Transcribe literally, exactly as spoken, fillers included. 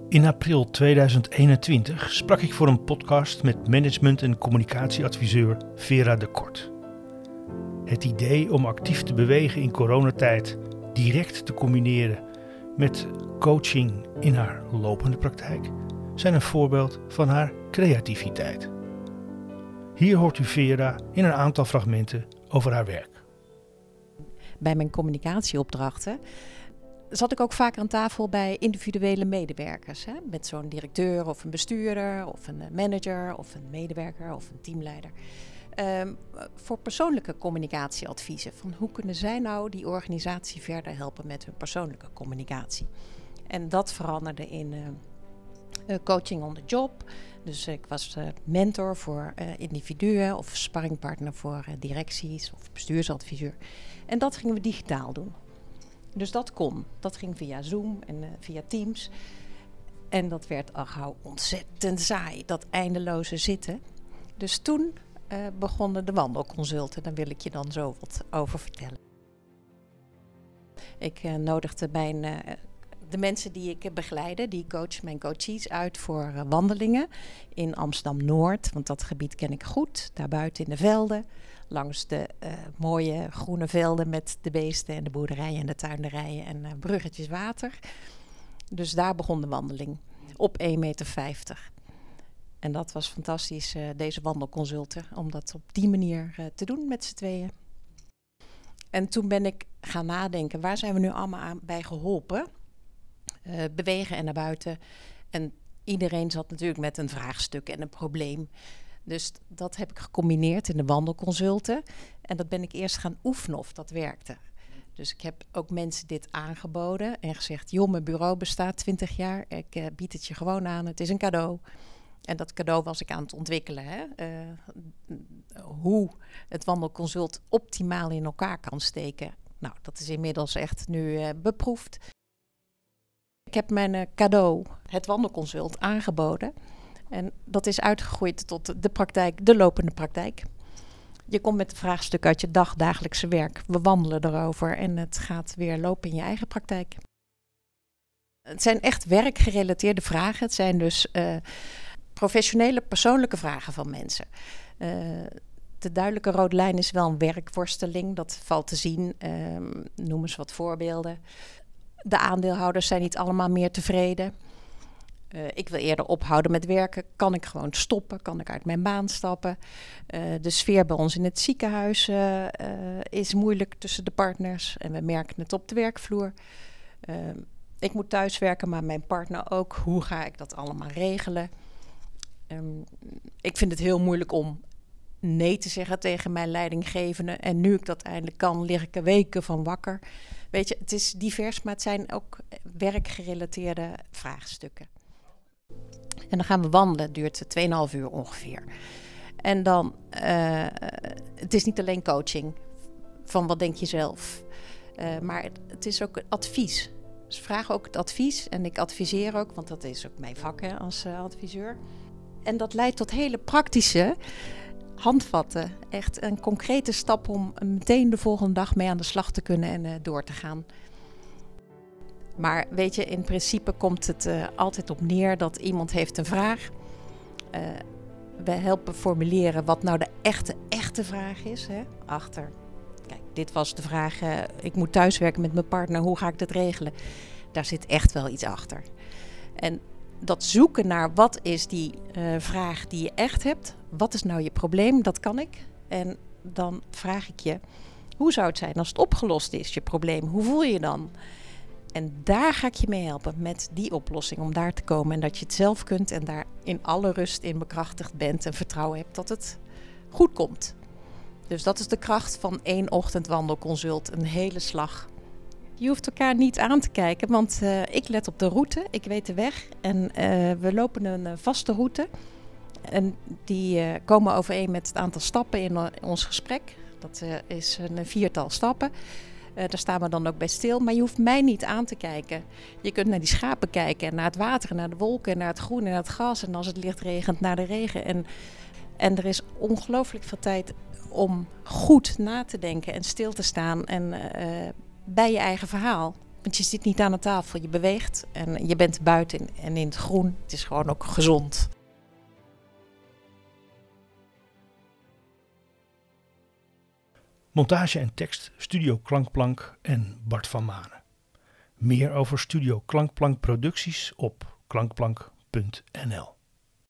In april tweeduizend eenentwintig sprak ik voor een podcast met management- en communicatieadviseur Vera de Kort. Het idee om actief te bewegen in coronatijd direct te combineren met coaching in haar lopende praktijk zijn een voorbeeld van haar creativiteit. Hier hoort u Vera in een aantal fragmenten over haar werk. Bij mijn communicatieopdrachten zat ik ook vaak aan tafel bij individuele medewerkers. Hè? Met zo'n directeur of een bestuurder of een manager of een medewerker of een teamleider. Um, voor persoonlijke communicatieadviezen. Van hoe kunnen zij nou die organisatie verder helpen met hun persoonlijke communicatie. En dat veranderde in uh, uh, coaching on the job. Dus ik was uh, mentor voor uh, individuen of sparringpartner voor uh, directies of bestuursadviseur. En dat gingen we digitaal doen. Dus dat kon. Dat ging via Zoom en uh, via Teams. En dat werd al gauw ontzettend saai, dat eindeloze zitten. Dus toen uh, begonnen de wandelconsulten. Daar wil ik je dan zo wat over vertellen. Ik uh, nodigde mijn, uh, de mensen die ik begeleide, die coach, mijn coaches, uit voor uh, wandelingen in Amsterdam-Noord. Want dat gebied ken ik goed, daarbuiten in de velden. Langs de uh, mooie groene velden met de beesten en de boerderijen en de tuinderijen en uh, bruggetjes water. Dus daar begon de wandeling op één meter vijftig. En dat was fantastisch, uh, deze wandelconsulten, om dat op die manier uh, te doen met z'n tweeën. En toen ben ik gaan nadenken, waar zijn we nu allemaal aan bij geholpen? Uh, bewegen en naar buiten. En iedereen zat natuurlijk met een vraagstuk en een probleem. Dus dat heb ik gecombineerd in de wandelconsulten. En dat ben ik eerst gaan oefenen of dat werkte. Dus ik heb ook mensen dit aangeboden en gezegd, joh, mijn bureau bestaat twintig jaar. Ik uh, bied het je gewoon aan, het is een cadeau. En dat cadeau was ik aan het ontwikkelen. Hè? Uh, hoe het wandelconsult optimaal in elkaar kan steken. Nou, dat is inmiddels echt nu uh, beproefd. Ik heb mijn uh, cadeau, het wandelconsult, aangeboden. En dat is uitgegroeid tot de praktijk, de lopende praktijk. Je komt met een vraagstuk uit je dag, dagelijkse werk. We wandelen erover en het gaat weer lopen in je eigen praktijk. Het zijn echt werkgerelateerde vragen. Het zijn dus uh, professionele, persoonlijke vragen van mensen. Uh, de duidelijke rode lijn is wel een werkworsteling. Dat valt te zien. Uh, noem eens wat voorbeelden. De aandeelhouders zijn niet allemaal meer tevreden. Uh, ik wil eerder ophouden met werken. Kan ik gewoon stoppen? Kan ik uit mijn baan stappen? Uh, de sfeer bij ons in het ziekenhuis uh, uh, is moeilijk tussen de partners. En we merken het op de werkvloer. Uh, ik moet thuiswerken, maar mijn partner ook. Hoe ga ik dat allemaal regelen? Um, ik vind het heel moeilijk om nee te zeggen tegen mijn leidinggevende. En nu ik dat eindelijk kan, lig ik er weken van wakker. Weet je, het is divers, maar het zijn ook werkgerelateerde vraagstukken. En dan gaan we wandelen, het duurt twee komma vijf uur ongeveer. En dan, uh, het is niet alleen coaching van wat denk je zelf. Uh, maar het, het is ook advies. Ze vragen ook het advies en ik adviseer ook, want dat is ook mijn vak hè, als uh, adviseur. En dat leidt tot hele praktische handvatten. Echt een concrete stap om meteen de volgende dag mee aan de slag te kunnen en uh, door te gaan. Maar weet je, in principe komt het uh, altijd op neer dat iemand heeft een vraag. Uh, we helpen formuleren wat nou de echte, echte vraag is. Hè? Achter, kijk, dit was de vraag, uh, ik moet thuiswerken met mijn partner, hoe ga ik dat regelen? Daar zit echt wel iets achter. En dat zoeken naar wat is die uh, vraag die je echt hebt, wat is nou je probleem, dat kan ik. En dan vraag ik je, hoe zou het zijn als het opgelost is, je probleem? Hoe voel je je dan? En daar ga ik je mee helpen met die oplossing, om daar te komen. En dat je het zelf kunt en daar in alle rust in bekrachtigd bent en vertrouwen hebt dat het goed komt. Dus dat is de kracht van één ochtendwandelconsult, een hele slag. Je hoeft elkaar niet aan te kijken, want uh, ik let op de route, ik weet de weg. En uh, we lopen een uh, vaste route. En die uh, komen overeen met het aantal stappen in, uh, in ons gesprek. Dat uh, is een viertal stappen. Uh, daar staan we dan ook bij stil. Maar je hoeft mij niet aan te kijken. Je kunt naar die schapen kijken. En naar het water, en naar de wolken, en naar het groen, en naar het gras. En als het licht regent, naar de regen. En, en er is ongelooflijk veel tijd om goed na te denken en stil te staan. En uh, bij je eigen verhaal. Want je zit niet aan de tafel, je beweegt en je bent buiten en in het groen. Het is gewoon ook gezond. Montage en tekst Studio Klankplank en Bart van Manen. Meer over Studio Klankplank producties op klankplank punt n l.